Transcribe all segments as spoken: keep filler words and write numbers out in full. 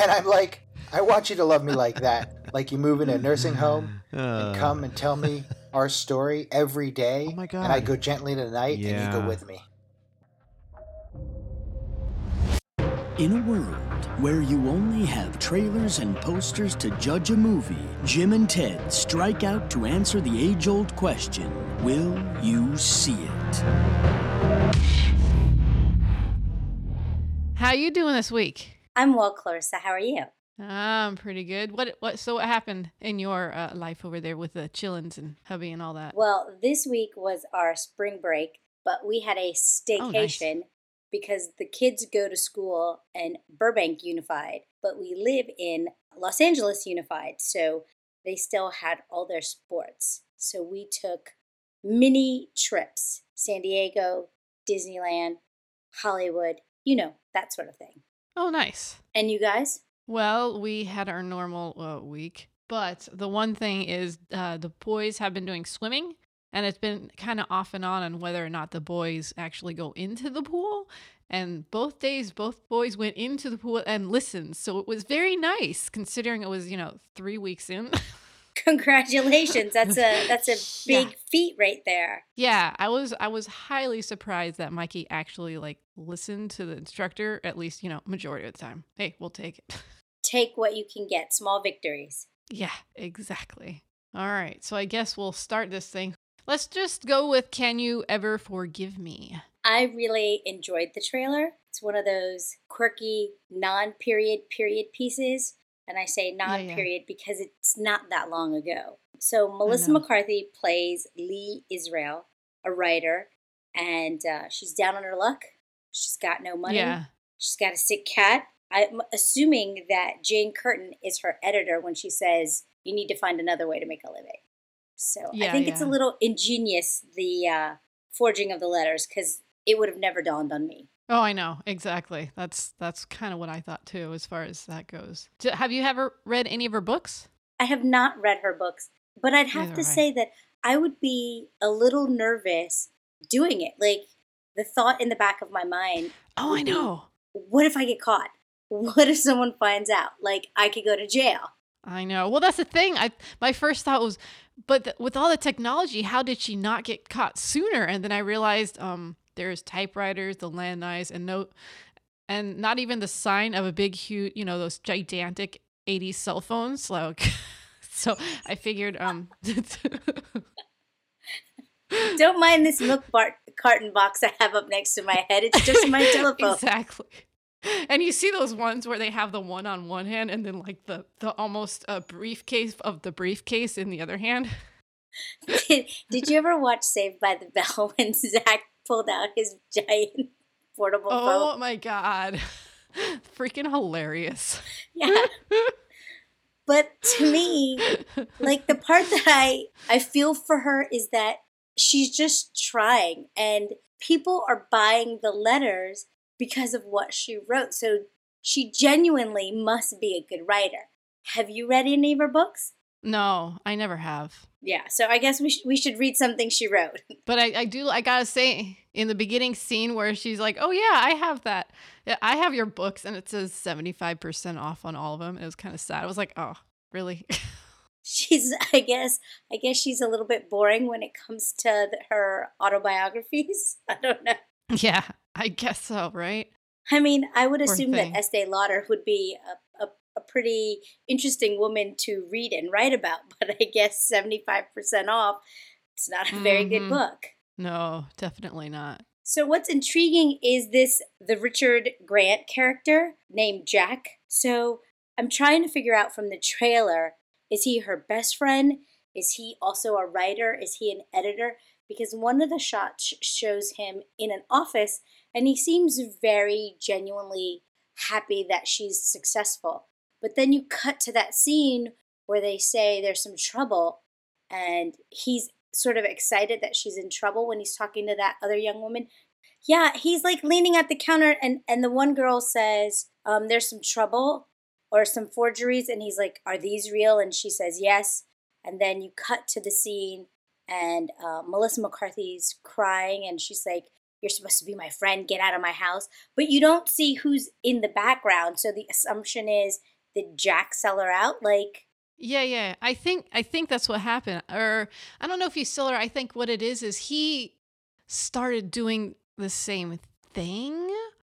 And I'm like, I want you to love me like that. Like you move in a nursing home and Uh, come and tell me our story every oh day, my and I God. go gently tonight and you go Yeah. with me. In a world where you only have trailers and posters to judge a movie, Jim and Ted strike out to answer the age-old question, will you see it? How you doing this week? I'm well, Clarissa. How are you? I'm pretty good. What what so what happened in your uh, life over there with the chillins and hubby and all that? Well, this week was our spring break, but we had a Oh, nice. staycation because the kids go to school in Burbank Unified, but we live in Los Angeles Unified, so they still had all their sports. So we took mini trips, San Diego, Disneyland, Hollywood, you know, that sort of thing. Oh, nice. And you guys? Well, we had our normal uh, week, but the one thing is uh, the boys have been doing swimming, and it's been kind of off and on on whether or not the boys actually go into the pool. And both days, both boys went into the pool and listened. So it was very nice considering it was, you know, three weeks in. Congratulations. That's a that's a big Yeah. feat right there. Yeah, I was I was highly surprised that Mikey actually like listened to the instructor at least, you know, majority of the time. Hey, we'll take it. Take what you can get, small victories. Yeah, exactly. All right. So I guess we'll start this thing. Let's just go with Can You Ever Forgive Me? I really enjoyed the trailer. It's one of those quirky non-period period pieces. And I say Yeah, yeah. non-period because it's not that long ago. So Melissa know. McCarthy plays Lee Israel, a writer, and uh, she's down on her luck. She's got no money. Yeah. She's got a sick cat. I'm assuming that Jane Curtin is her editor when she says, you need to find another way to make a living. So I Yeah, think it's a yeah. little ingenious, the uh, forging of the letters, because it would have never dawned on me. Oh, I know. Exactly. That's that's kind of what I thought too as far as that goes. D- Have you ever read any of her books? I have not read her books, but I'd have Neither to have I. say that I would be a little nervous doing it. Like, the thought in the back of my mind, Oh, I would be, know. what if I get caught? What if someone finds out? Like, I could go to jail. I know. Well, that's the thing. I my first thought was, but th- with all the technology, how did she not get caught sooner? And then I realized, um, there's typewriters, the landlines, and no, and not even the sign of a big, huge, you know, those gigantic eighties cell phones. Like, so I figured, um, Don't mind this milk bar- carton box I have up next to my head. It's just my telephone. exactly. And you see those ones where they have the one on one hand and then like the the almost a briefcase of the briefcase in the other hand. Did, did you ever watch Saved by the Bell when Zach pulled out his giant portable Oh phone? my God. Freaking hilarious. Yeah. But to me, like, the part that I, I feel for her is that she's just trying, and people are buying the letters because of what she wrote. So she genuinely must be a good writer. Have you read any of her books? No, I never have. Yeah, so I guess we, sh- we should read something she wrote. But I, I do, I gotta say, in the beginning scene where she's like, oh yeah, I have that. Yeah, I have your books, and it says seventy-five percent off on all of them. It was kind of sad. I was like, oh, really? She's, I guess, I guess she's a little bit boring when it comes to the, her autobiographies. I don't know. Yeah, I guess so, right? I mean, I would Poor assume thing. that Estee Lauder would be a, a, a pretty interesting woman to read and write about, but I guess seventy-five percent off, it's not a very good Mhm. book. No, definitely not. So what's intriguing is this, the Richard Grant character named Jack. So I'm trying to figure out from the trailer, is he her best friend? Is he also a writer? Is he an editor? Because one of the shots sh- shows him in an office, and he seems very genuinely happy that she's successful. But then you cut to that scene where they say there's some trouble, and he's sort of excited that she's in trouble when he's talking to that other young woman. Yeah, he's like leaning at the counter, and, and the one girl says, um, there's some trouble or some forgeries, and he's like, are these real? And she says, yes. And then you cut to the scene, and uh, Melissa McCarthy's crying, and she's like, you're supposed to be my friend, get out of my house. But you don't see who's in the background. So the assumption is that Jack sell her out? Like, Yeah, yeah. I think I think that's what happened. Or I don't know if he's still there. I think what it is is he started doing the same thing.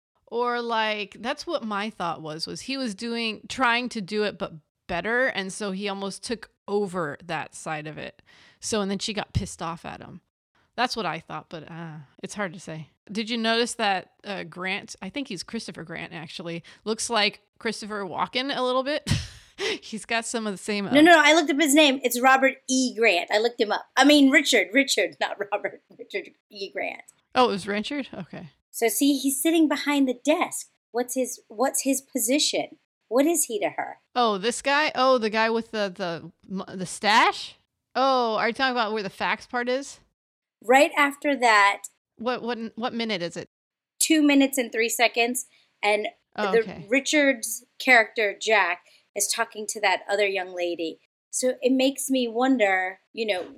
Or like that's what my thought was was he was doing trying to do it but better, and so he almost took over that side of it. So and then she got pissed off at him. That's what I thought, but uh, it's hard to say. Did you notice that uh, Grant, I think he's Christopher Grant actually, looks like Christopher Walken a little bit? He's got some of the same. Uh, no, no, no. I looked up his name. It's Robert E. Grant. I looked him up. I mean, Richard. Richard, not Robert. Richard E. Grant. Oh, it was Richard? Okay. So see, he's sitting behind the desk. What's his What's his position? What is he to her? Oh, this guy? Oh, the guy with the the the stash? Oh, are you talking about where the fax part is? Right after that, What what what minute is it? two minutes and three seconds, and Oh, the okay. Richard's character Jack is talking to that other young lady. So it makes me wonder, you know,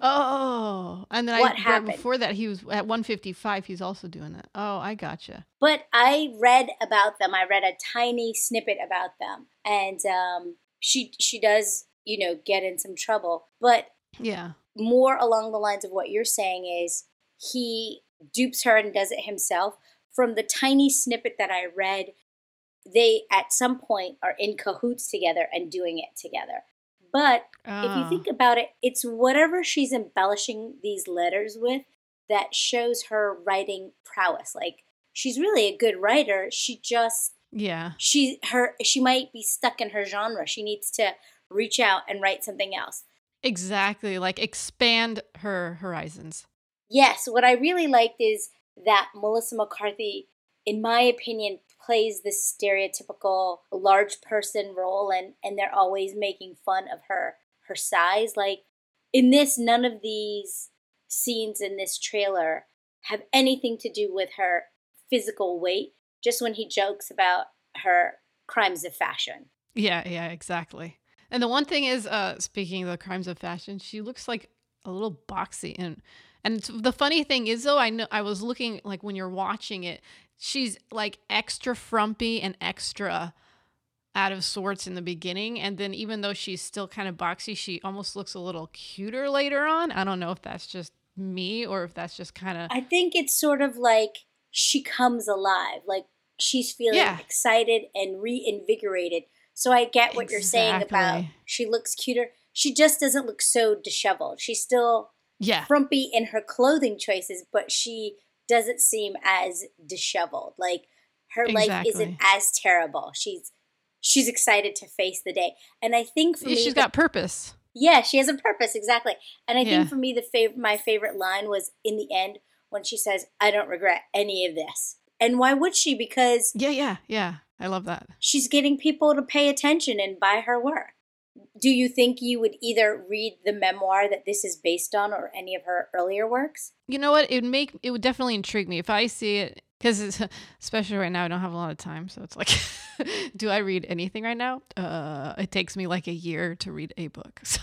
Oh, and then What I right happened? before that he was at one fifty-five. He's also doing that. Oh, I gotcha. but I read about them. I read a tiny snippet about them, and um, she she does, you know, get in some trouble. But Yeah. more along the lines of what you're saying is he dupes her and does it himself. From the tiny snippet that I read, they at some point are in cahoots together and doing it together. But if you Oh. think about it, it's whatever she's embellishing these letters with that shows her writing prowess. Like, she's really a good writer. She just Yeah. she her she might be stuck in her genre. She needs to reach out and write something else. Exactly. Like expand her horizons. Yes, what I really liked is that Melissa McCarthy, in my opinion, plays this stereotypical large person role, and, and they're always making fun of her her size. Like in this, none of these scenes in this trailer have anything to do with her physical weight, just when he jokes about her crimes of fashion. Yeah, yeah, exactly. And the one thing is, uh, speaking of the crimes of fashion, she looks like a little boxy, and and it's- the funny thing is, though, I know I was looking like when you're watching it, she's like extra frumpy and extra out of sorts in the beginning, and then even though she's still kind of boxy, she almost looks a little cuter later on. I don't know if that's just me or if that's just kind of I think it's sort of like she comes alive, like she's feeling Yeah. excited and reinvigorated. So I get what you're saying about Exactly. she looks cuter. She just doesn't look so disheveled. She's still yeah, frumpy in her clothing choices, but she doesn't seem as disheveled. Like her life isn't Exactly. as terrible. She's she's excited to face the day. And I think for Yeah, me, she's the got purpose. yeah, she has a purpose, exactly. And I Yeah. think for me, the fav- my favorite line was in the end when she says, "I don't regret any of this." And why would she? Because Yeah, yeah, yeah. I love that. she's getting people to pay attention and buy her work. Do you think you would either read the memoir that this is based on or any of her earlier works? You know what? It would make it would definitely intrigue me if I see it because especially right now I don't have a lot of time, so it's like, do I read anything right now? Uh, it takes me like a year to read a book. So.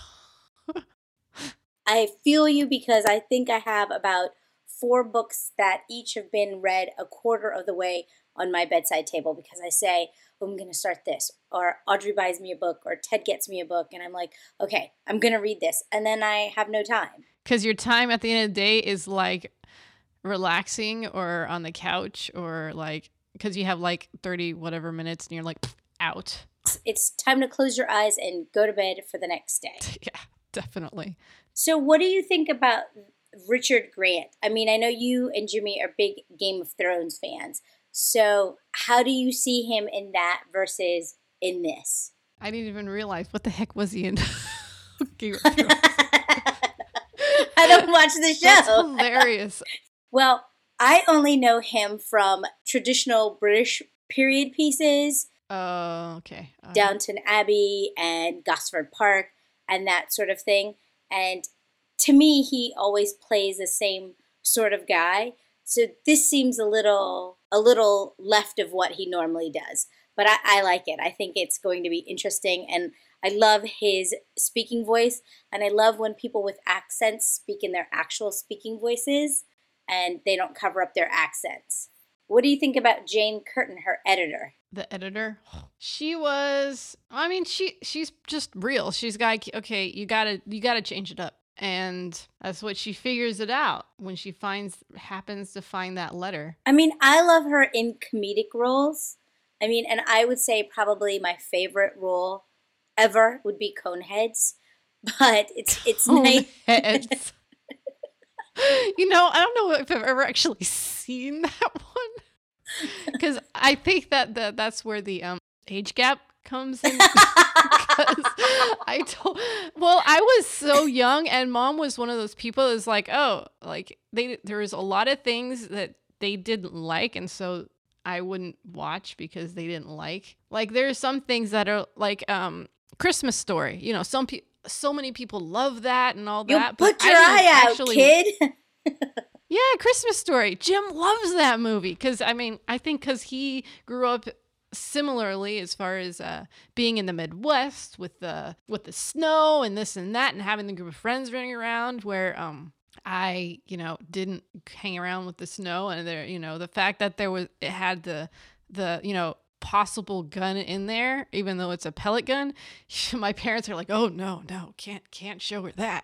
I feel you because I think I have about four books that each have been read a quarter of the way on my bedside table because I say, oh, I'm going to start this, or Audrey buys me a book, or Ted gets me a book, and I'm like, okay, I'm going to read this, and then I have no time. Because your time at the end of the day is like relaxing or on the couch or like because you have like thirty whatever minutes and you're like out. It's time to close your eyes and go to bed for the next day. Yeah, definitely. So what do you think about Richard Grant? I mean, I know you and Jimmy are big Game of Thrones fans. So how do you see him in that versus in this? I didn't even realize what the heck was he in. Game of Thrones. I don't watch the show. That's hilarious. Well, I only know him from traditional British period pieces, Oh, okay. Uh, Downton Abbey and Gosford Park and that sort of thing. And to me, he always plays the same sort of guy. So this seems a little a little left of what he normally does. But I, I like it. I think it's going to be interesting. And I love his speaking voice. And I love when people with accents speak in their actual speaking voices. and they don't cover up their accents. What do you think about Jane Curtin, her editor? The editor, she was, I mean, she she's just real. She's got, okay, you gotta you gotta change it up. And that's what she figures it out when she finds, happens to find that letter. I mean, I love her in comedic roles. I mean, and I would say probably my favorite role ever would be Coneheads. But it's it's nice. Coneheads. You know, I don't know if I've ever actually seen that one. Because I think that the, that's where the um, age gap comes in. Because I told, well, I was so young, and Mom was one of those people that's like, oh, like they there was a lot of things that they didn't like, and so I wouldn't watch because they didn't like. Like there's some things that are like um, Christmas Story. You know, some people. So many people love that and all You that. put but your I didn't eye out, actually, kid. Yeah, Christmas Story. Jim loves that movie because, I mean, I think because he grew up similarly as far as uh, being in the Midwest with the with the snow and this and that and having the group of friends running around where um I, you know, didn't hang around with the snow and there, you know, the fact that there was, it had the, the, you know, possible gun in there, even though it's a pellet gun. My parents are like, oh no, no, can't, can't show her that.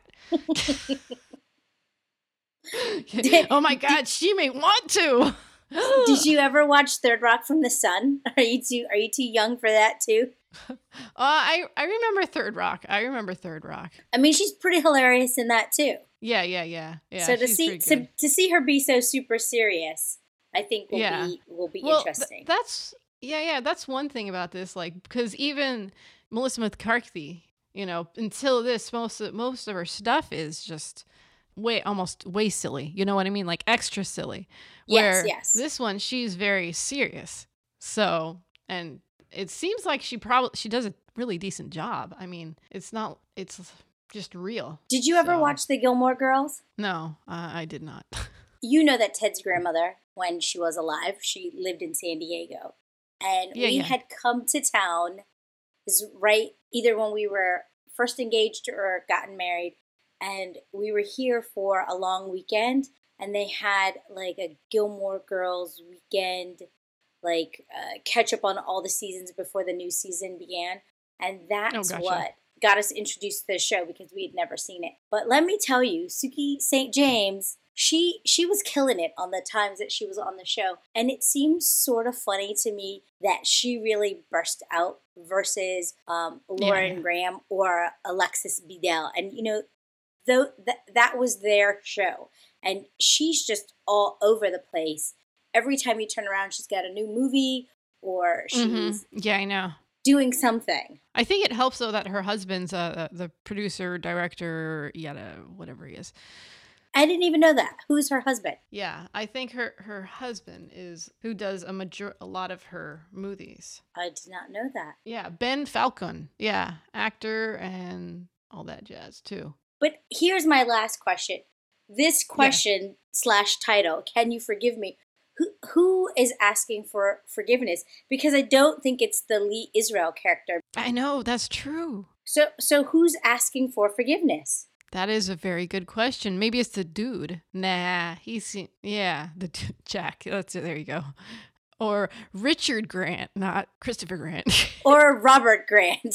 Oh my God, she may want to. Did you ever watch Third Rock from the Sun? Are you too, are you too young for that too? Uh, I, I remember Third Rock. I remember Third Rock. I mean, she's pretty hilarious in that too. Yeah, yeah, yeah, yeah. So to she's see pretty to, good. to see her be so super serious, I think will Yeah. be will be Well, interesting. th- that's yeah, yeah. That's one thing about this, like, because even Melissa McCarthy, you know, until this, most of, most of her stuff is just way almost way silly. You know what I mean? Like extra silly. Yes, Where yes. This one, she's very serious. So, and it seems like she probably she does a really decent job. I mean, it's not. It's just real. Did you ever So- watch The Gilmore Girls? No, uh, I did not. You know that Ted's grandmother, when she was alive, she lived in San Diego. And Yeah, we yeah. had come to town, is right either when we were first engaged or gotten married, and we were here for a long weekend, and they had like a Gilmore Girls weekend, like uh, catch up on all the seasons before the new season began. And that's Oh, gotcha. what got us introduced to the show because we had never seen it. But let me tell you, Suki Saint James, she she was killing it on the times that she was on the show. And it seems sort of funny to me that she really burst out versus um, Lauren Yeah. Graham or Alexis Bledel. And, you know, though th- that was their show. And she's just all over the place. Every time you turn around, she's got a new movie or she's Mhm. Yeah, I know. doing something. I think it helps though that her husband's uh, the producer, director, yada, whatever he is. I didn't even know that. Who's her husband? Yeah, I think her her husband is who does a major a lot of her movies. I did not know that. Yeah, Ben Falcon. Yeah, actor and all that jazz too. But here's my last question. This question slash title, Can You Forgive Me? Who who is asking for forgiveness? Because I don't think it's the Lee Israel character. I know, that's true. So so who's asking for forgiveness? That is a very good question. Maybe it's the dude. Nah, he's yeah, the dude, Jack. That's it. There you go. Or Richard Grant, not Christopher Grant. Or Robert Grant?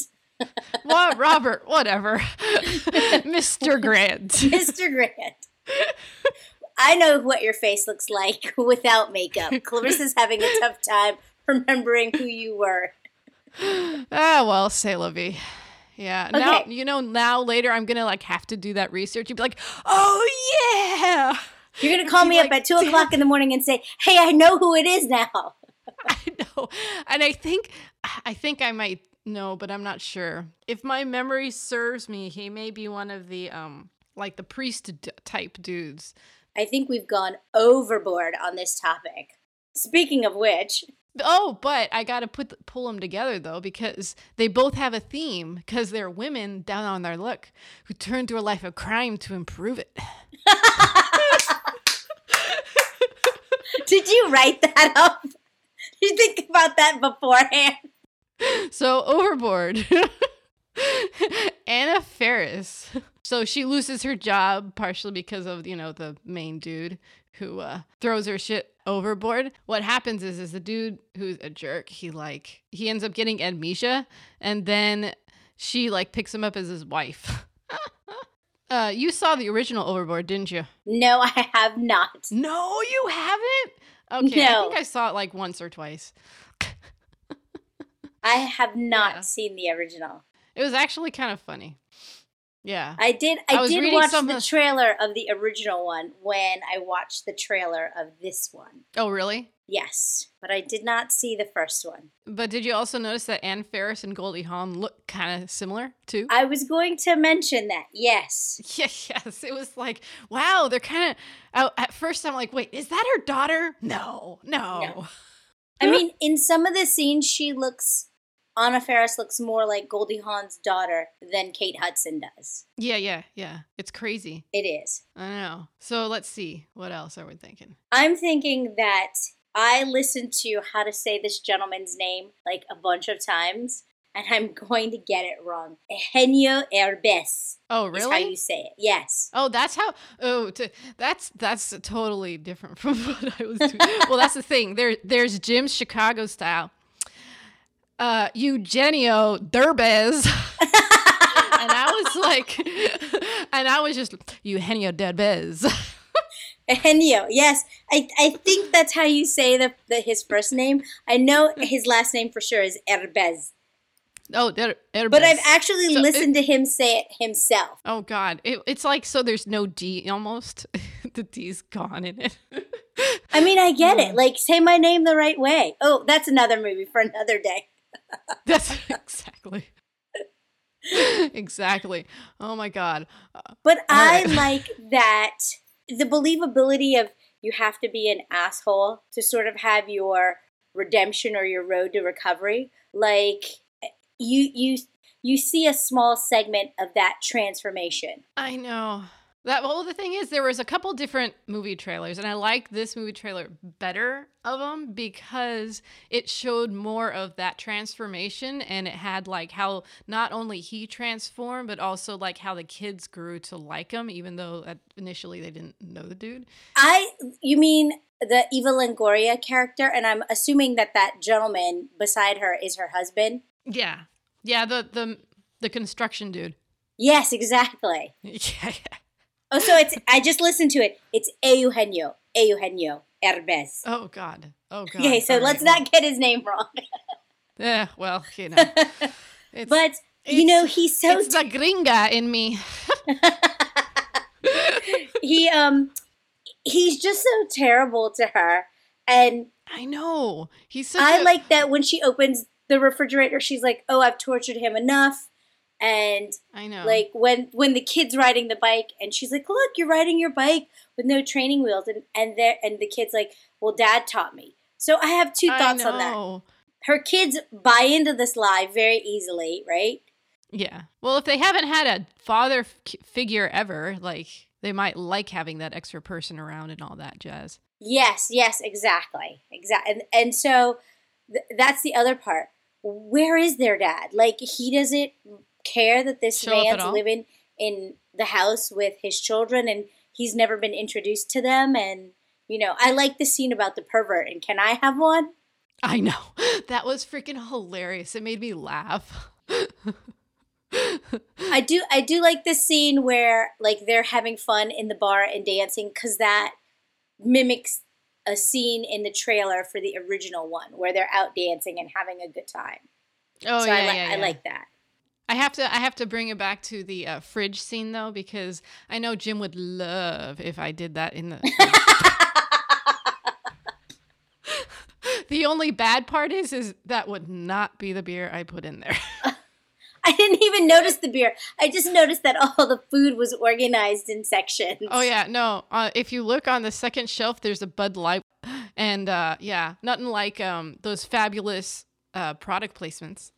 What, Robert? Whatever. Mister Grant. Mister Grant. I know what your face looks like without makeup. Clarissa's having a tough time remembering who you were. Ah, well, c'est la vie. Yeah. Now, Okay. you know, now later I'm going to like have to do that research. You'd be like, oh, yeah. You're going to call Be me up like, at two o'clock in the morning and say, hey, I know who it is now. I know. And I think, I think I might know, but I'm not sure. If my memory serves me, he may be one of the, um, like the priest d- type dudes. I think we've gone overboard on this topic. Speaking of which, Oh, but I got to put pull them together though, because they both have a theme, because they're women down on their luck who turn to a life of crime to improve it. did you write that up? Did you think about that beforehand? So Overboard, Anna Faris. So she loses her job partially because of, you know, the main dude who uh, throws her shit overboard. What happens is, is the dude who's a jerk, he like, he ends up getting amnesia, and then she like picks him up as his wife. uh, you saw the original Overboard, didn't you? No, I have not. No, you haven't? Okay, No. I think I saw it like once or twice. I have not Yeah. seen the original. It was actually kind of funny. Yeah. I did I, I was did reading watch some the of- trailer of the original one when I watched the trailer of this one. Oh, really? Yes, but I did not see the first one. But did you also notice that Anne Ferris and Goldie Hawn look kind of similar too? I was going to mention that. Yes. Yeah, yes. It was like, wow, they're kind of. At first, I'm like, wait, is that her daughter? No, no. No. I mean, in some of the scenes, she looks, Anna Faris looks more like Goldie Hawn's daughter than Kate Hudson does. Yeah, yeah, yeah. It's crazy. It is. I know. So let's see. What else are we thinking? I'm thinking that I listened to How to Say This Gentleman's Name like a bunch of times, and I'm going to get it wrong. Eugenio Herbes Oh, is how really? you say it. Yes. Oh, that's how. Oh, to, that's that's totally different from what I was doing. Well, that's the thing. There, there's Jim's Chicago style. Uh, Eugenio Derbez. And I was like, and I was just Eugenio Derbez. Eugenio, yes. I, I think that's how you say the, the his first name. I know his last name for sure is Herbes. Oh, Der- Derbez. But I've actually So listened to him say it himself. Oh God, it, it's like so. There's no D almost. The D's gone in it. I mean, I get it. Like, say my name the right way. Oh, that's another movie for another day. That's exactly. Exactly. Oh my God. Uh, But I right. like that the believability of you have to be an asshole to sort of have your redemption or your road to recovery. Like you you you see a small segment of that transformation. I know. That well, the thing is, there was a couple different movie trailers, and I like this movie trailer better of them because it showed more of that transformation, and it had like how not only he transformed, but also like how the kids grew to like him, even though at, initially they didn't know the dude. I you mean the Eva Longoria character, and I'm assuming that that gentleman beside her is her husband. Yeah, yeah, the the the construction dude. Yes, exactly. Yeah, yeah. Oh, so it's I just listened to it. It's Eugenio, Eugenio Herbes. Oh God. Oh God. Okay, so All right, let's well, not get his name wrong. Yeah, well, you know. It's, But you know, he's so it's the gringa in me. he um he's just so terrible to her, and I know. He's such I a, like that when she opens the refrigerator, she's like, "Oh, I've tortured him enough." And I know. like when when the kid's riding the bike, and she's like, "Look, you're riding your bike with no training wheels," and and there and the kid's like, "Well, Dad taught me." So I have two I thoughts on that. know. Her kids buy into this lie very easily, right? Yeah. Well, if they haven't had a father f- figure ever, like they might like having that extra person around and all that jazz. Yes, yes, exactly, exactly. And and so th- that's the other part. Where is their dad? Like he doesn't care that this Show up at man's all? living in the house with his children, and he's never been introduced to them. And you know, I like the scene about the pervert. And can I have one? I know. That was freaking hilarious. It made me laugh. I do. I do like the scene where like they're having fun in the bar and dancing, because that mimics a scene in the trailer for the original one where they're out dancing and having a good time. Oh so yeah, I, li- yeah, I yeah. like that. I have to I have to bring it back to the uh, fridge scene though, because I know Jim would love if I did that in the The only bad part is is that would not be the beer I put in there. I didn't even notice the beer. I just noticed that all the food was organized in sections. Oh yeah, no. Uh, if you look on the second shelf, there's a Bud Light, and uh, yeah, nothing like um, those fabulous uh, product placements.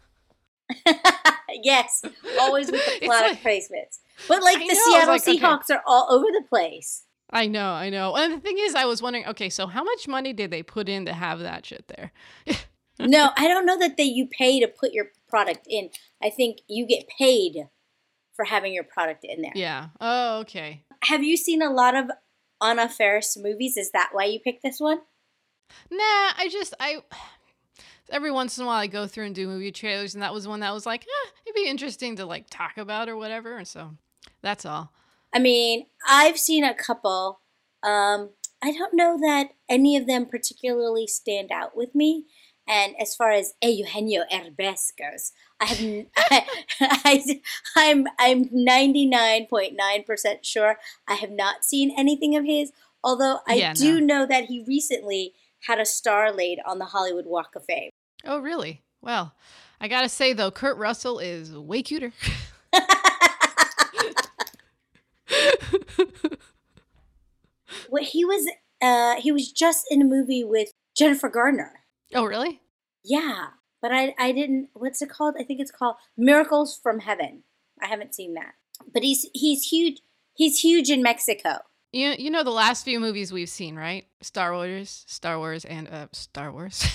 Yes, always with the It's product like- placements. But like I the know, I was Seattle like, okay. Seahawks are all over the place. I know, I know. And the thing is, I was wondering, okay, so how much money did they put in to have that shit there? No, I don't know that they you pay to put your product in. I think you get paid for having your product in there. Yeah. Oh, okay. Have you seen a lot of Anna Faris movies? Is that why you picked this one? Nah, I just, I, every once in a while I go through and do movie trailers, and that was one that was like, eh, it'd be interesting to like talk about or whatever. And so that's all. I mean, I've seen a couple. Um, I don't know that any of them particularly stand out with me. And as far as Eugenio Derbez goes, I have n- I, I, I'm I'm ninety-nine point nine percent sure I have not seen anything of his. Although I Yeah, do no. know that he recently had a star laid on the Hollywood Walk of Fame. Oh, really? Well, I gotta say though, Kurt Russell is way cuter. Well, he was uh, he was just in a movie with Jennifer Garner. Oh, really? Yeah, but I I didn't. What's it called? I think it's called Miracles from Heaven. I haven't seen that. But he's he's huge. He's huge in Mexico. You you know the last few movies we've seen, right? Star Wars, Star Wars, and uh, Star Wars.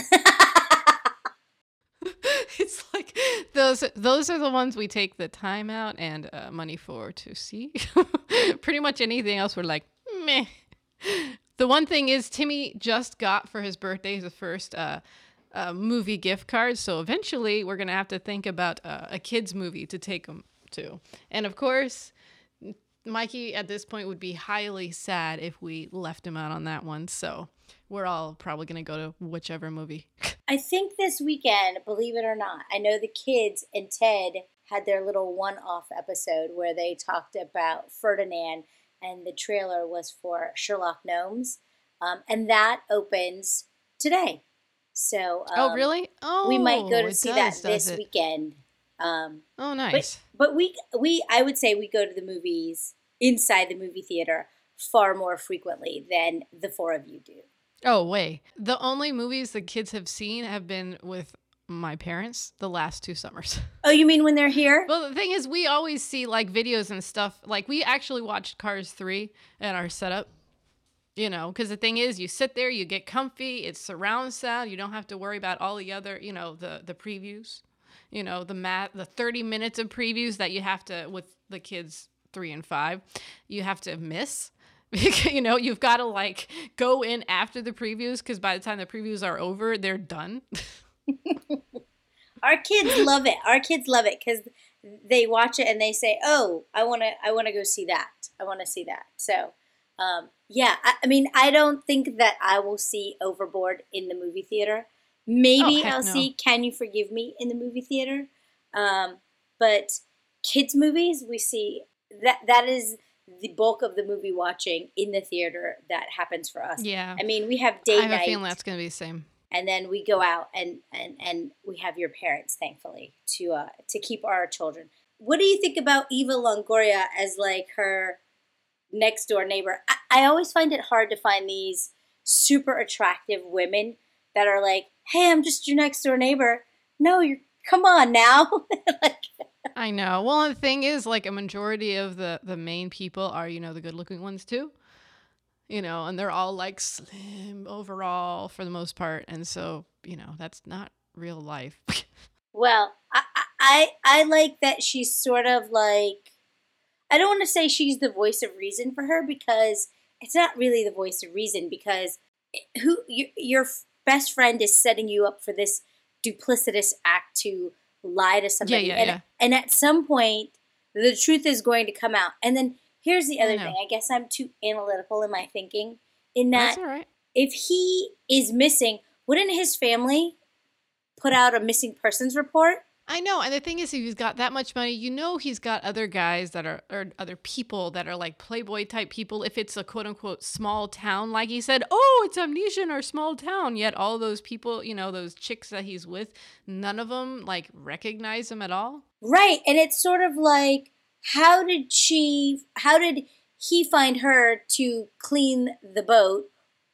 It's like those those are the ones we take the time out and uh, money for to see. Pretty much anything else we're like meh. The one thing is Timmy just got for his birthday the first uh, uh, movie gift card, so eventually we're gonna have to think about uh, a kids movie to take him to, and of course. Mikey at this point would be highly sad if we left him out on that one. So we're all probably going to go to whichever movie. I think this weekend, believe it or not, I know the kids and Ted had their little one-off episode where they talked about Ferdinand, and the trailer was for Sherlock Gnomes, um, and that opens today. So um, oh, really? Oh, we might go to it see does, that this does it? weekend. Um, Oh, but nice. but we we I would say we go to the movies inside the movie theater far more frequently than the four of you do. Oh, way. The only movies the kids have seen have been with my parents the last two summers. Oh, you mean when they're here? Well, the thing is, we always see like videos and stuff. Like we actually watched Cars three at our setup. You know, because the thing is, you sit there, you get comfy, it's surround sound. You don't have to worry about all the other, you know, the the previews. You know, the mat, the thirty minutes of previews that you have to, with the kids three and five, you have to miss. You know, you've got to like go in after the previews because by the time the previews are over, they're done. Our kids love it. Our kids love it because they watch it and they say, "Oh, I want to, I want to go see that. I want to see that." So, um, yeah, I, I mean, I don't think that I will see Overboard in the movie theater. Maybe Oh, heck I'll no. see Can You Forgive Me in the movie theater. Um, but kids movies, we see that that is the bulk of the movie watching in the theater that happens for us. Yeah. I mean, we have date I have night, a feeling that's going to be the same. and then we go out and, and, and we have your parents, thankfully, to uh, to keep our children. What do you think about Eva Longoria as like her next door neighbor? I, I always find it hard to find these super attractive women that are like, "Hey, I'm just your next door neighbor." No, you're come on now. Like, I know. Well, the thing is, like, a majority of the, the main people are, you know, the good looking ones too. You know, and they're all like slim overall for the most part. And so, you know, that's not real life. well, I, I I like that she's sort of like, I don't want to say she's the voice of reason for her because it's not really the voice of reason because who your, your best friend is setting you up for this duplicitous act to lie to somebody. yeah, and, yeah. and at some point, the truth is going to come out. And then here's the I other know. thing. I guess I'm too analytical in my thinking in that That's all right. if he is missing, wouldn't his family put out a missing persons report? I know. And the thing is, if he's got that much money, you know, he's got other guys that are, or other people that are like Playboy type people. If it's a quote unquote small town, like he said, oh, it's amnesia in our small town. Yet all those people, you know, those chicks that he's with, none of them like recognize him at all. Right. And it's sort of like, how did she, how did he find her to clean the boat?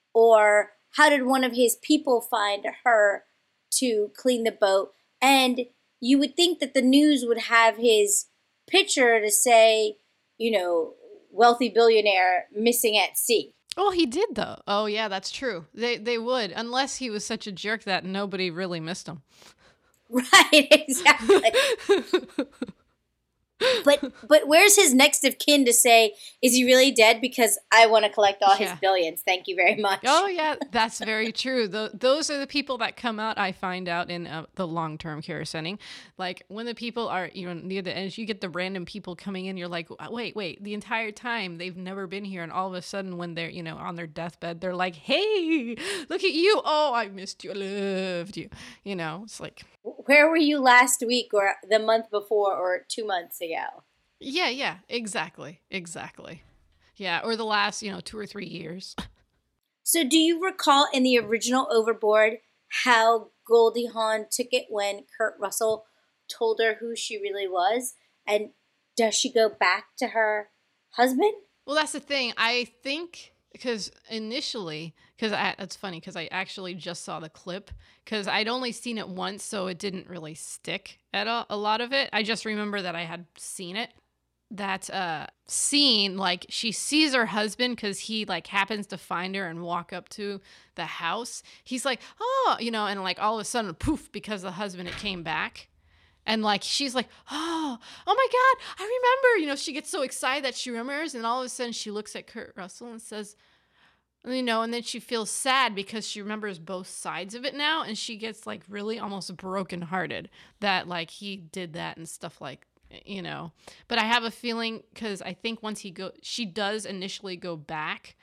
Or how did one of his people find her to clean the boat? And you would think that the news would have his picture to say, you know, wealthy billionaire missing at sea. Oh, he did though. Oh, yeah, that's true. They they would, unless he was such a jerk that nobody really missed him. Right, exactly. but but where's his next of kin to say, is he really dead? Because I want to collect all his Yeah. billions. Thank you very much. Oh yeah, that's very true. Tho- those are the people that come out. I find out in uh, the long-term care setting, like when the people are you know near the edge, you get the random people coming in. You're like, wait, wait. The entire time they've never been here, and all of a sudden, when they're you know on their deathbed, they're like, hey, look at you. Oh, I missed you. I loved you. You know, it's like, Where were you last week or the month before or two months ago? yeah, yeah, exactly, exactly. Yeah, or the last you know two or three years. So do you recall in the original Overboard how Goldie Hawn took it when Kurt Russell told her who she really was? And does she go back to her husband? Well, that's the thing. I think because initially, because it's funny because I actually just saw the clip because I'd only seen it once, so it didn't really stick at a, a lot of it. I just remember that I had seen it. That uh, scene, like she sees her husband because he like happens to find her and walk up to the house. He's like, oh, you know, and like all of a sudden, poof, because the husband it came back. And like she's like, oh, oh my God, I remember. You know, she gets so excited that she remembers, and all of a sudden she looks at Kurt Russell and says, you know, and then she feels sad because she remembers both sides of it now, and she gets like really almost brokenhearted that like he did that and stuff like, you know. But I have a feeling because I think once he go, she does initially go back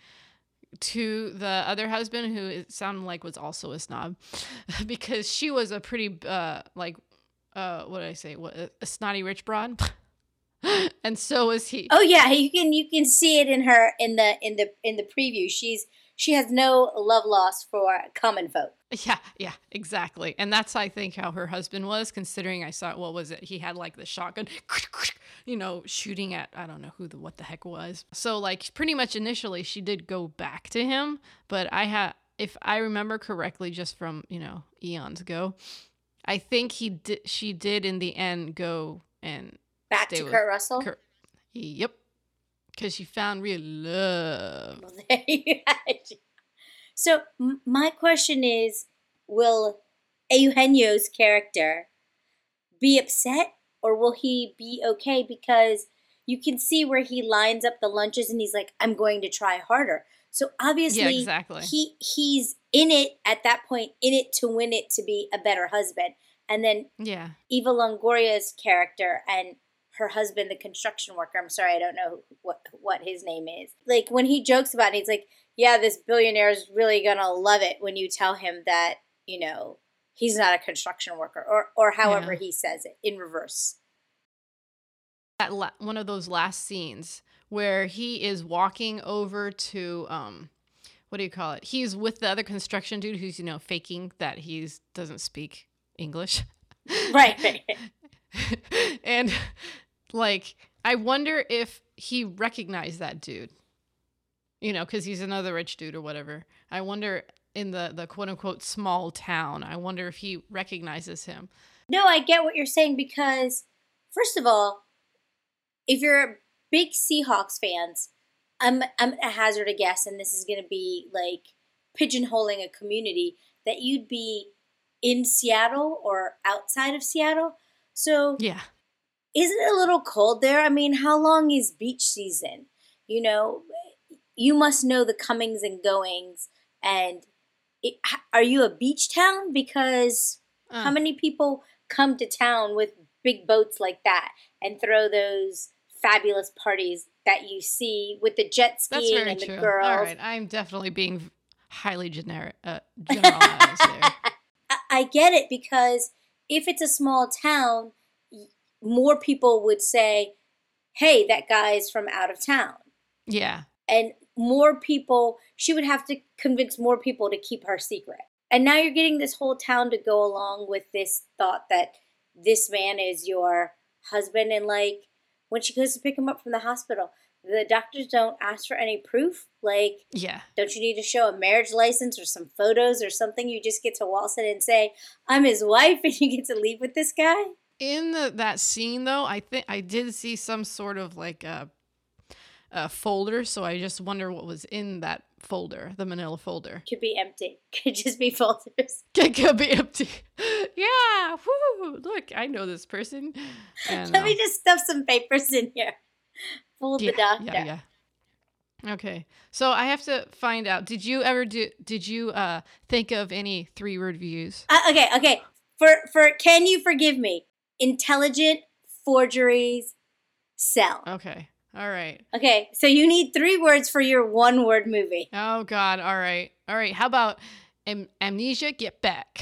to the other husband who it sounded like was also a snob because she was a pretty uh like. Uh, what did I say? What a snotty rich broad, and so was he. Oh yeah, you can you can see it in her in the in the in the preview. She's she has no love lost for common folk. Yeah, yeah, exactly. And that's I think how her husband was. Considering I saw what was it? He had like the shotgun, you know, shooting at I don't know who the what the heck was. So like pretty much initially she did go back to him, but I had if I remember correctly, just from you know eons ago. I think he did. She did in the end go and Back stay to with Kurt Russell. Kurt. Yep, because she found real love. Well, there you have it. So m- my question is, will Eugenio's character be upset or will he be okay? Because you can see where he lines up the lunches and he's like, I'm going to try harder. So obviously Yeah, exactly. he he's in it at that point, in it to win it to be a better husband. And then Yeah, Eva Longoria's character and her husband, the construction worker, I'm sorry, I don't know what what his name is. Like when he jokes about it, he's like, yeah, this billionaire is really going to love it when you tell him that, you know, he's not a construction worker or, or however Yeah. he says it in reverse. that la- one of those last scenes where he is walking over to um, what do you call it? He's with the other construction dude who's you know faking that he's doesn't speak English. Right, right. And like I wonder if he recognized that dude, you know, because he's another rich dude or whatever. I wonder in the the quote unquote small town, I wonder if he recognizes him. No, I get what you're saying because, first of all, if you're big Seahawks fans, I'm I'm a hazard a guess, and this is going to be like pigeonholing a community, that you'd be in Seattle or outside of Seattle. So Yeah, isn't it a little cold there? I mean, how long is beach season? You know, you must know the comings and goings. And it, are you a beach town? Because Uh. how many people come to town with big boats like that and throw those fabulous parties that you see with the jet that's skiing very and true. the girls? All right, I'm definitely being highly generic, uh, generalized there. I, I get it because if it's a small town, y- more people would say, hey, that guy's from out of town. Yeah, And more people, she would have to convince more people to keep her secret. And now you're getting this whole town to go along with this thought that this man is your husband. And like when she goes to pick him up from the hospital, the doctors don't ask for any proof. Like, yeah. don't you need to show a marriage license or some photos or something? You just get to waltz in and say, I'm his wife, and you get to leave with this guy? In the, that scene, though, I think I did see some sort of like a, a folder, so I just wonder what was in that folder, the manila folder. Could be empty. Could just be folders. It could be empty. Yeah. Woo. Look, I know this person. And, Let me uh, just stuff some papers in here. Fool yeah, the doctor. Yeah, yeah. Okay. So I have to find out. Did you ever do? Did you uh think of any three word reviews? Uh, okay, okay. For for can you forgive me? Intelligent forgeries sell. Okay. All right. Okay, so you need three words for your one word movie. Oh God. All right. All right. How about am- amnesia? Get back.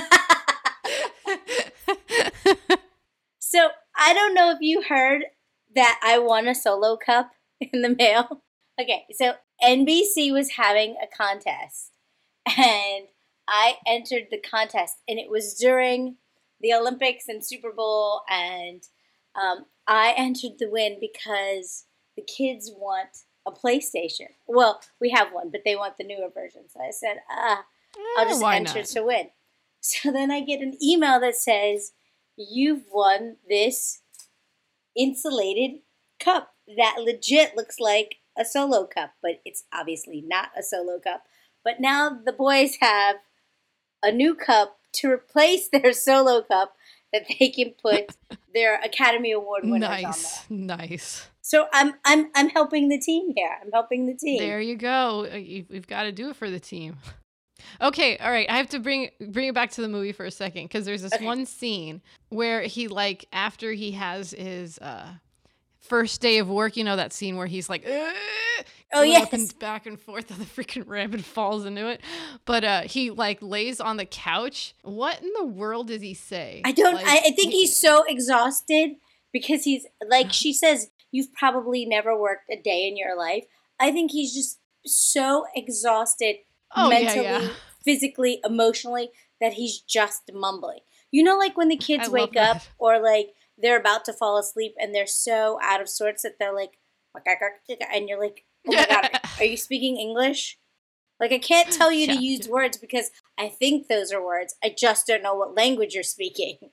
So I don't know if you heard that I won a solo cup in the mail. Okay, so N B C was having a contest, and I entered the contest, and it was during the Olympics and Super Bowl, and um, I entered the win because the kids want a PlayStation. Well, we have one, but they want the newer version. So I said, ah, I'll Eh, just why enter not? to win. So then I get an email that says, you've won this insulated cup that legit looks like a solo cup, but it's obviously not a solo cup. But now the boys have a new cup to replace their solo cup that they can put their Academy Award winners on Nice. there. Nice. So I'm I'm I'm helping the team here. I'm helping the team. There you go. Uh, you- We've got to do it for the team. Okay, all right. I have to bring bring it back to the movie for a second because there's this Okay. one scene where he like after he has his uh first day of work, you know that scene where he's like, "Ugh," Oh, going yes. up and back and forth on the freaking ramp and falls into it. But uh he like lays on the couch. What in the world does he say? I don't. Like, I, I think he's so exhausted because he's like she says. You've probably never worked a day in your life. I think he's just so exhausted Oh, yeah, mentally, yeah. physically, emotionally that he's just mumbling. You know, like when the kids I love wake up that. or like they're about to fall asleep and they're so out of sorts that they're like, and you're like, oh my God, are you speaking English? Like, I can't tell you Yeah, to use yeah. words because I think those are words. I just don't know what language you're speaking.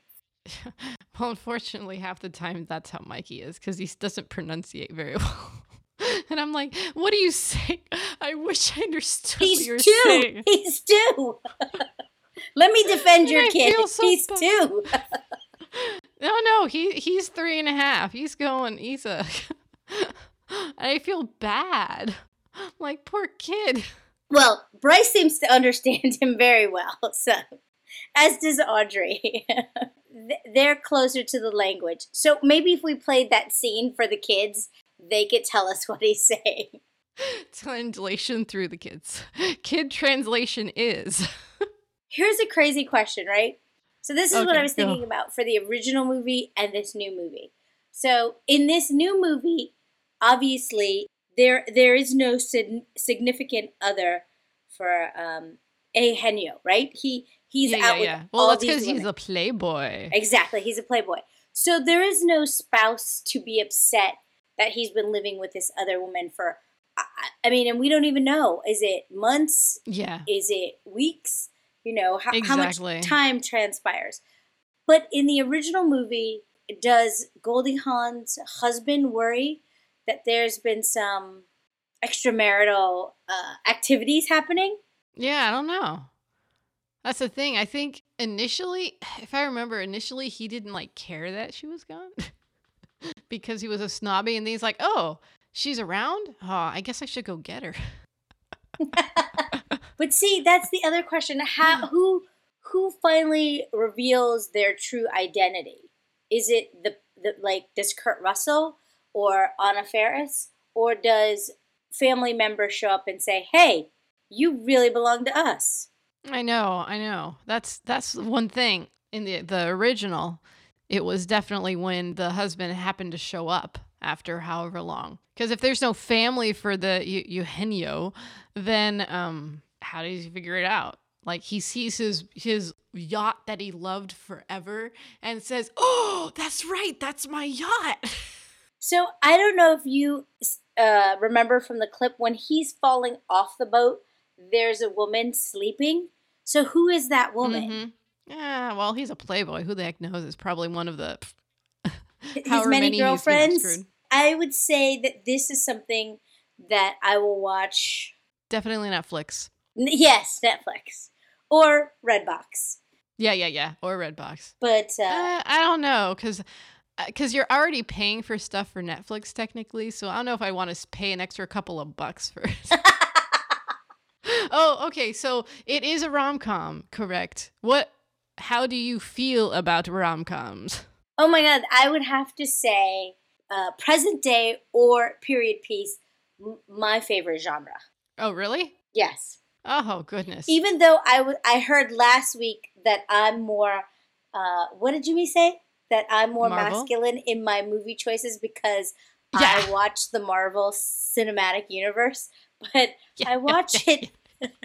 Well, unfortunately, half the time that's how Mikey is because he doesn't pronunciate very well. And I'm like, what are you saying? I wish I understood He's what you're two. saying. He's two. Let me defend And your I kid. feel so He's bad. two. No, no, he he's three and a half. He's going, he's a. I feel bad. Like, poor kid. Well, Bryce seems to understand him very well, so as does Audrey. Th- They're closer to the language. So maybe if we played that scene for the kids, they could tell us what he's saying. Translation through the kids. Kid translation is. Here's a crazy question, right? So this is what Okay, I was go. thinking about for the original movie and this new movie. So in this new movie, obviously there there is no sig- significant other for um, Eugenio, right? He he's yeah, out yeah, with yeah. Well, all that's these because he's women. a playboy. Exactly, he's a playboy. So there is no spouse to be upset that he's been living with this other woman for. I, I mean, and we don't even know. Is it months? Yeah. Is it weeks? You know, how, Exactly. how much time transpires. But in the original movie, does Goldie Hawn's husband worry that there's been some extramarital uh, activities happening? Yeah, I don't know. That's the thing. I think initially, if I remember, initially he didn't like care that she was gone because he was a snobby, and then he's like, "Oh, she's around. Oh, I guess I should go get her." But see, that's the other question. How, who who finally reveals their true identity? Is it the, the like does Kurt Russell or Anna Faris, or does family members show up and say, "Hey, you really belong to us"? I know, I know. That's that's one thing in the the original. It was definitely when the husband happened to show up after however long. Because if there's no family for the Eu- Eugenio, then um, how does he figure it out? Like he sees his his yacht that he loved forever and says, "Oh, that's right, that's my yacht." So I don't know if you uh, remember from the clip when he's falling off the boat, there's a woman sleeping. So who is that woman? Mhm. Yeah, well, he's a playboy. Who the heck knows? It's probably one of the His however many many he's, you know, girlfriends. screwed. I would say that this is something that I will watch Definitely Netflix. N- yes, Netflix or Redbox. Yeah, yeah, yeah. Or Redbox. But uh, Uh, I don't know, because because you're already paying for stuff for Netflix technically, so I don't know if I want to pay an extra couple of bucks for it. Oh, okay. So it is a rom-com, correct? What? How do you feel about rom-coms? oh my God, I would have to say uh, present day or period piece, m- my favorite genre. Oh, really? Yes. Oh, goodness. Even though I, w- I heard last week that I'm more, uh, what did Jimmy say? That I'm more Marvel? masculine in my movie choices because Yeah. I watch the Marvel Cinematic Universe. But Yeah, I watch yeah, it.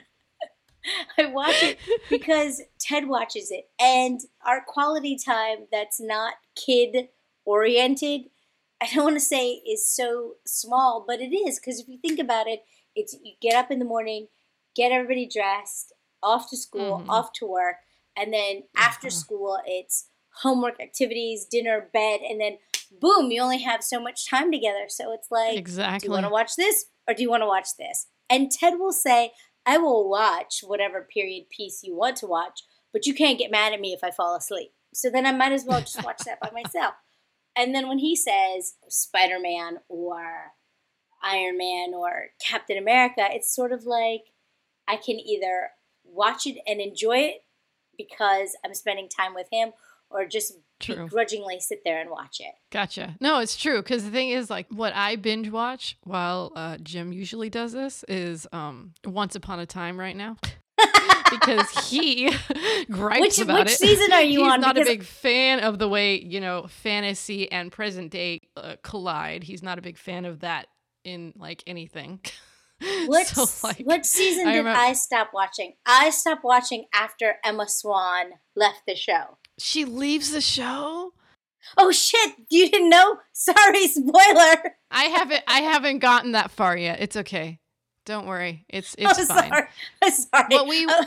I watch it because Ted watches it. And our quality time that's not kid oriented, I don't want to say is so small, but it is. Because if you think about it, it's you get up in the morning, get everybody dressed, off to school, Mhm. off to work, and then after Uh-huh. school, it's homework, activities, dinner, bed, and then boom, you only have so much time together. So it's like, do Exactly. you want to watch this or do you want to watch this? And Ted will say, I will watch whatever period piece you want to watch, but you can't get mad at me if I fall asleep. So then I might as well just watch that by myself. And then when he says Spider-Man or Iron Man or Captain America, it's sort of like I can either watch it and enjoy it because I'm spending time with him or just True. begrudgingly sit there and watch it. Gotcha. No, it's true. Because the thing is, like, what I binge watch while uh, Jim usually does this is um, Once Upon a Time right now. Because he gripes Which, about which it. season are you He's on? not Because a big fan of the way, you know, fantasy and present day uh, collide. He's not a big fan of that in, like, anything. What, So, like, what season I did remem- I stop watching? I stopped watching after Emma Swan left the show. She leaves the show? Oh shit! You didn't know? Sorry, spoiler. I haven't I haven't gotten that far yet. It's okay. Don't worry. It's it's I'm fine. sorry. I'm sorry. But we Oh,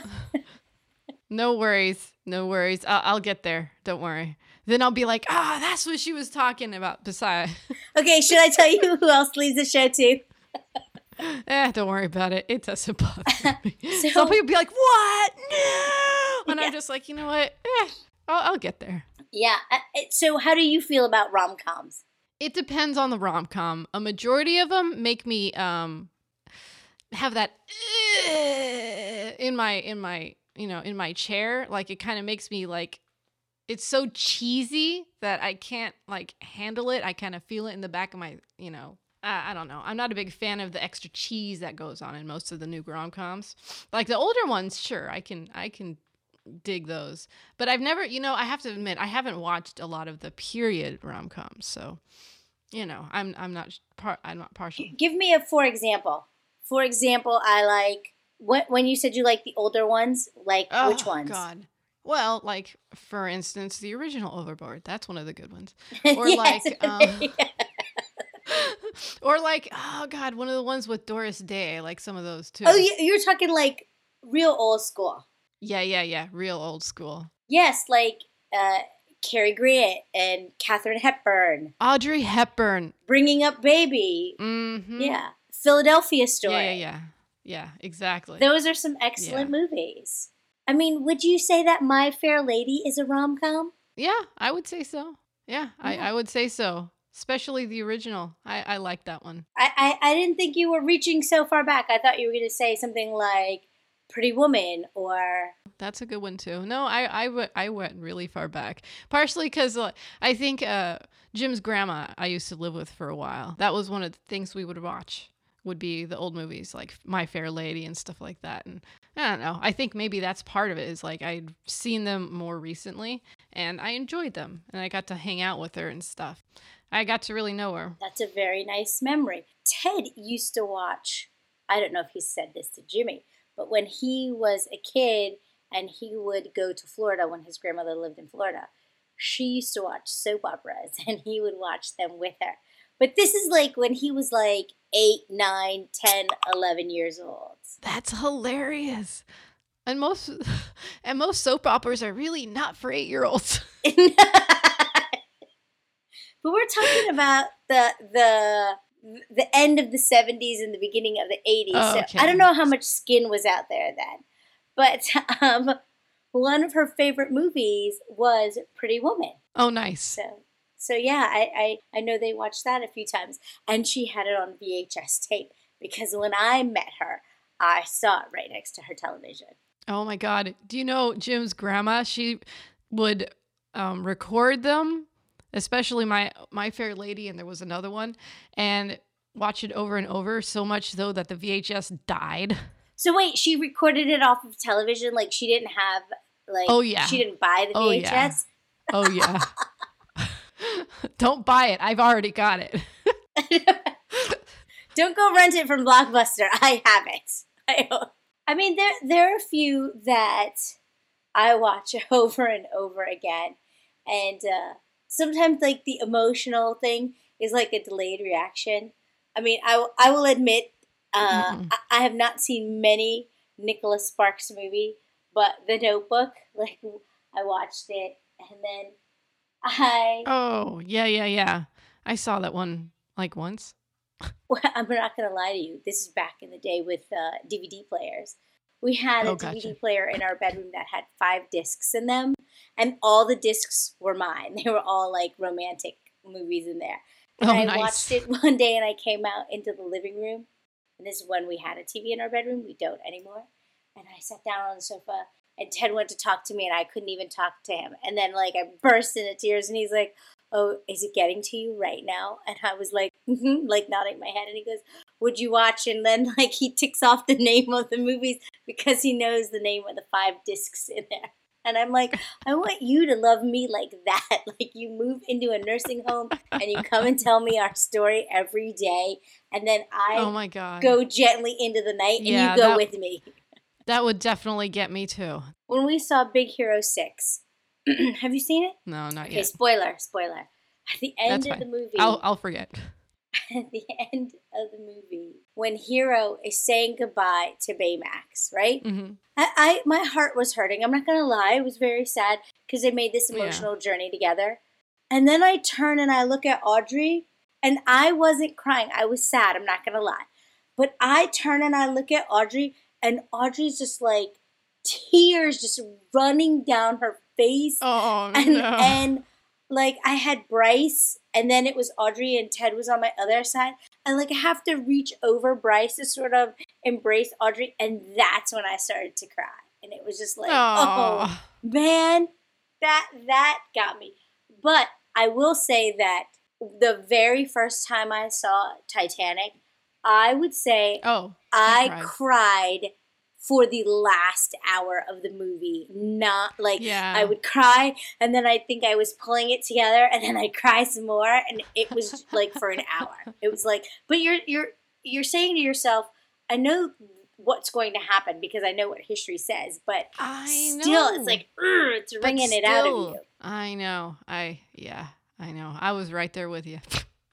No worries. No worries. I'll, I'll get there. Don't worry. Then I'll be like, ah, that's what she was talking about. Besides, okay, should I tell you who else leaves the show too? eh, don't worry about it. It doesn't bother me. So- Some people be like, what? No. And Yeah. I'm just like, you know what? Eh, I'll, I'll get there. Yeah. uh, So, how do you feel about rom coms? It depends on the rom com. A majority of them make me um have that eh, in my in my you know in my chair. Like it kind of makes me like it's so cheesy that I can't like handle it. I kind of feel it in the back of my you know. I I don't know. I'm not a big fan of the extra cheese that goes on in most of the new rom coms. Like the older ones, sure, I can I can dig those. But I've never, you know, I have to admit, I haven't watched a lot of the period rom coms. So, you know, I'm I'm not par- I'm not partial. Give me a for example. For example, I like when when you said you like the older ones. Like Oh, which ones? God. Well, like for instance, the original Overboard. That's one of the good ones. Or Yes. like, um, or like, oh God, one of the ones with Doris Day. I like some of those too. oh, you- you're talking like real old school. Yeah, yeah, yeah. Real old school. Yes, like uh, Cary Grant and Katharine Hepburn, Audrey Hepburn. Bringing Up Baby. Mm-hmm. Yeah, Philadelphia Story. Yeah, yeah, yeah. Yeah, exactly. Those are some excellent movies. I mean, would you say that My Fair Lady is a rom com? Yeah, I would say so. Yeah, I, Yeah. I would say so. Especially the original. I, I like that one. I, I I didn't think you were reaching so far back. I thought you were going to say something like Pretty Woman or That's a good one too. No, I I, w- I went really far back. Partially because uh, I think uh, Jim's grandma I used to live with for a while. That was one of the things we would watch. Would be the old movies like My Fair Lady and stuff like that. And I don't know. I think maybe that's part of it is like I'd seen them more recently and I enjoyed them and I got to hang out with her and stuff. I got to really know her. That's a very nice memory. Ted used to watch, I don't know if he said this to Jimmy, but when he was a kid and he would go to Florida when his grandmother lived in Florida, she used to watch soap operas and he would watch them with her. But this is like when he was like eight, nine, ten, eleven years old. That's hilarious. And most and most soap operas are really not for eight-year-olds. But we're talking about the the the end of the seventies and the beginning of the eighties. Oh, So okay. I don't know how much skin was out there then. But um, one of her favorite movies was Pretty Woman. Oh, nice. So, so yeah, I, I, I know they watched that a few times. And she had it on V H S tape because when I met her, I saw it right next to her television. Oh my God. Do you know Jim's grandma? She would um, record them, especially my My Fair Lady, and there was another one, and watch it over and over, so much so that the V H S died. So wait, she recorded it off of television? Like she didn't have, like, Oh, yeah. she didn't buy the Oh, V H S? Oh, yeah. Don't buy it. I've already got it. Don't go rent it from Blockbuster. I have it. I, I mean, there there are a few that I watch over and over again. And uh, sometimes, like, the emotional thing is like a delayed reaction. I mean, I, w- I will admit, uh, Mm-mm. I, I have not seen many Nicholas Sparks movie, but The Notebook, like, I watched it, and then I, Oh, yeah, yeah, yeah. I saw that one like once. well, I'm not going to lie to you, this is back in the day with uh, D V D players. We had a Oh, D V D gotcha. player in our bedroom that had five discs in them, and all the discs were mine. They were all, like, romantic movies in there. And Oh, I nice. watched it one day, and I came out into the living room, and this is when we had a T V in our bedroom. We don't anymore. And I sat down on the sofa, and Ted went to talk to me, and I couldn't even talk to him. And then, like, I burst into tears, and he's like, "Oh, is it getting to you right now?" And I was like, mm-hmm, like, nodding my head. And he goes, "Would you watch?" And then, like, he ticks off the name of the movies because he knows the name of the five discs in there. And I'm like, I want you to love me like that. Like, you move into a nursing home, and you come and tell me our story every day. And then I Oh my God. go gently into the night, and Yeah, you go that- with me. That would definitely get me too. When we saw Big Hero six, have you seen it? No, not Okay, yet. spoiler, spoiler. At the end That's of fine. the movie, I'll I'll forget. at the end of the movie, when Hero is saying goodbye to Baymax, right? hmm I, I my heart was hurting. I'm not gonna lie, it was very sad because they made this Yeah. emotional journey together. And then I turn and I look at Audrey, and I wasn't crying. I was sad. I'm not gonna lie, but I turn and I look at Audrey, and Audrey's just like tears just running down her face, Oh and no. and like I had Bryce, and then it was Audrey, and Ted was on my other side, and like I have to reach over Bryce to sort of embrace Audrey, and that's when I started to cry, and it was just like, oh Aw. man, that that got me. But I will say that the very first time I saw Titanic, I would say Oh, I cried. cried for the last hour of the movie. Not like Yeah. I would cry, and then I think I was pulling it together, and then I'd cry some more, and it was like for an hour. It was like, but you're you're you're saying to yourself, I know what's going to happen because I know what history says, but I know. still, it's like "Urgh," it's But wringing it out of still, you. I know. I yeah. I know. I was right there with you.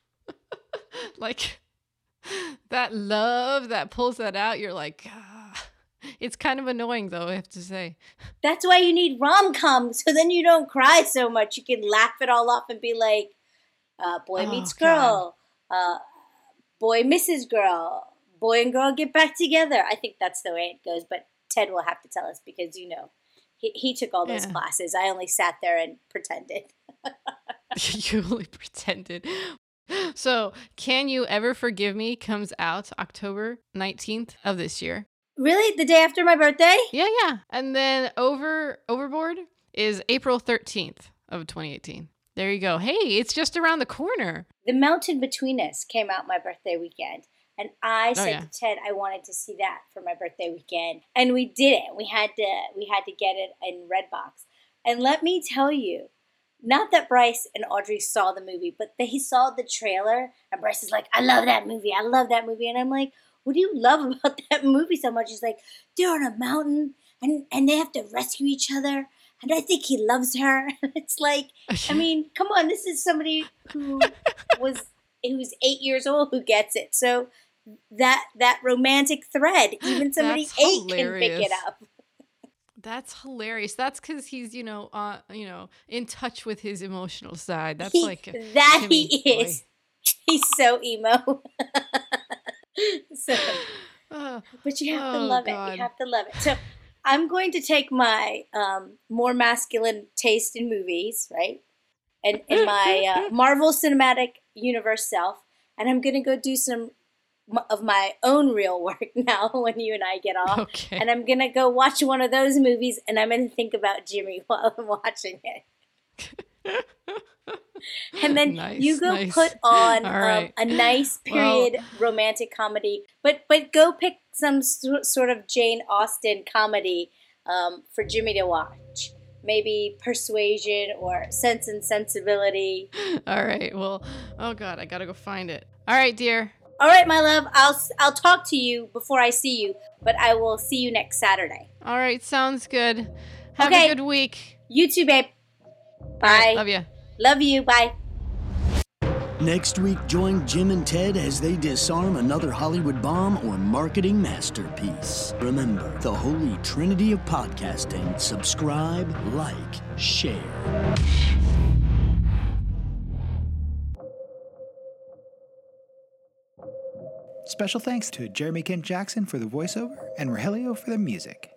Like that love that pulls that out. You're like, ah. It's kind of annoying though. I have to say. That's why you need rom coms, so then you don't cry so much. You can laugh it all off and be like, uh, boy Oh, meets God. girl, uh, boy misses girl, boy and girl get back together. I think that's the way it goes, but Ted will have to tell us because, you know, he, he took all those Yeah. classes. I only sat there and pretended. You only pretended. So, Can You Ever Forgive Me comes out October nineteenth of this year. Really? The day after my birthday? Yeah, yeah. And then Over Overboard is April thirteenth of twenty eighteen. There you go. Hey, it's just around the corner. The Mountain Between Us came out my birthday weekend. And I said yeah. to Ted I wanted to see that for my birthday weekend. And we did it. We had to we had to get it in Redbox. And let me tell you, not that Bryce and Audrey saw the movie, but they saw the trailer, and Bryce is like, I love that movie. I love that movie. And I'm like, what do you love about that movie so much? He's like, they're on a mountain, and, and they have to rescue each other. And I think he loves her. It's like, I mean, come on. This is somebody who was who's eight years old who gets it. So that that romantic thread, even somebody That's eight can pick hilarious. it up. That's hilarious. That's because he's, you know, uh, you know, in touch with his emotional side. That's He- like a that Timmy he is. boy. He's so emo. so, Oh, but you have to oh, love God. it. You have to love it. So I'm going to take my um, more masculine taste in movies, right? And, and my uh, Marvel Cinematic Universe self, and I'm going to go do some m- of my own real work now when you and I get off. Okay. And I'm going to go watch one of those movies, and I'm going to think about Jimmy while I'm watching it. And then Nice, you go nice. put on All um, right. a nice Well- period romantic comedy, but but go pick some so- sort of Jane Austen comedy um, for Jimmy to watch. Maybe Persuasion or Sense and Sensibility. All right. Well, oh God, I gotta go find it. All right, dear. All right, my love. I'll I'll talk to you before I see you, but I will see you next Saturday. All right, sounds good. Have Okay. a good week. You too, babe. All Bye. right, love you. Love you. Bye. Next week, join Jim and Ted as they disarm another Hollywood bomb or marketing masterpiece. Remember, the holy trinity of podcasting: subscribe, like, share. Special thanks to Jeremy Kent Jackson for the voiceover and Rogelio for the music.